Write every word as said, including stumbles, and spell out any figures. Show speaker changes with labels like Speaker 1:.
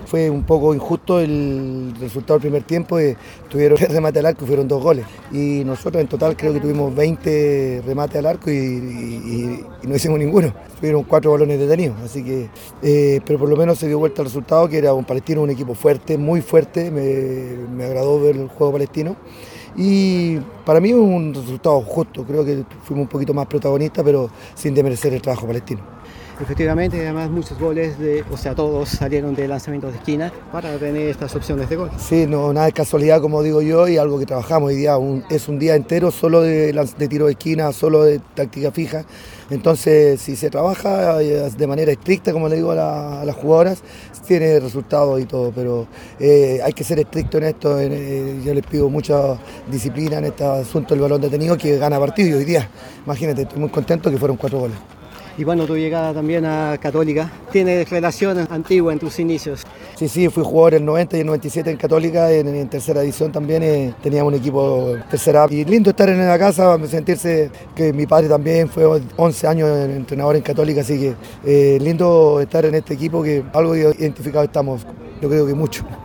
Speaker 1: Fue un poco injusto el resultado del primer tiempo, eh, tuvieron remate al arco y fueron dos goles. Y nosotros en total creo que tuvimos veinte remates al arco y, y, y no hicimos ninguno. Tuvieron cuatro balones detenidos, así que, eh, pero por lo menos se dio vuelta el resultado, que era un Palestino, un equipo fuerte, muy fuerte, me, me agradó ver el juego palestino. Y para mí es un resultado justo, creo que fuimos un poquito más protagonistas, pero sin desmerecer el trabajo palestino.
Speaker 2: Efectivamente, además muchos goles, de, o sea, todos salieron de lanzamientos de esquina para tener estas opciones de gol.
Speaker 1: Sí, no, nada de casualidad, como digo yo, y algo que trabajamos hoy día. Un, es un día entero solo de, de tiro de esquina, solo de táctica fija. Entonces, si se trabaja de manera estricta, como le digo a, la, a las jugadoras, tiene resultados y todo, pero eh, hay que ser estricto en esto. En, eh, yo les pido mucha disciplina en este asunto del balón detenido, que gana partido, y hoy día, imagínate, estoy muy contento que fueron cuatro goles.
Speaker 2: Y bueno, tu llegada también a Católica, ¿tienes relación antigua en tus inicios?
Speaker 1: Sí, sí, fui jugador en el noventa y el noventa y siete en Católica, en, en tercera división también, eh, teníamos un equipo tercera. Y lindo estar en la casa, sentirse que mi padre también fue once años entrenador en Católica, así que eh, lindo estar en este equipo, que algo identificado estamos, yo creo que mucho.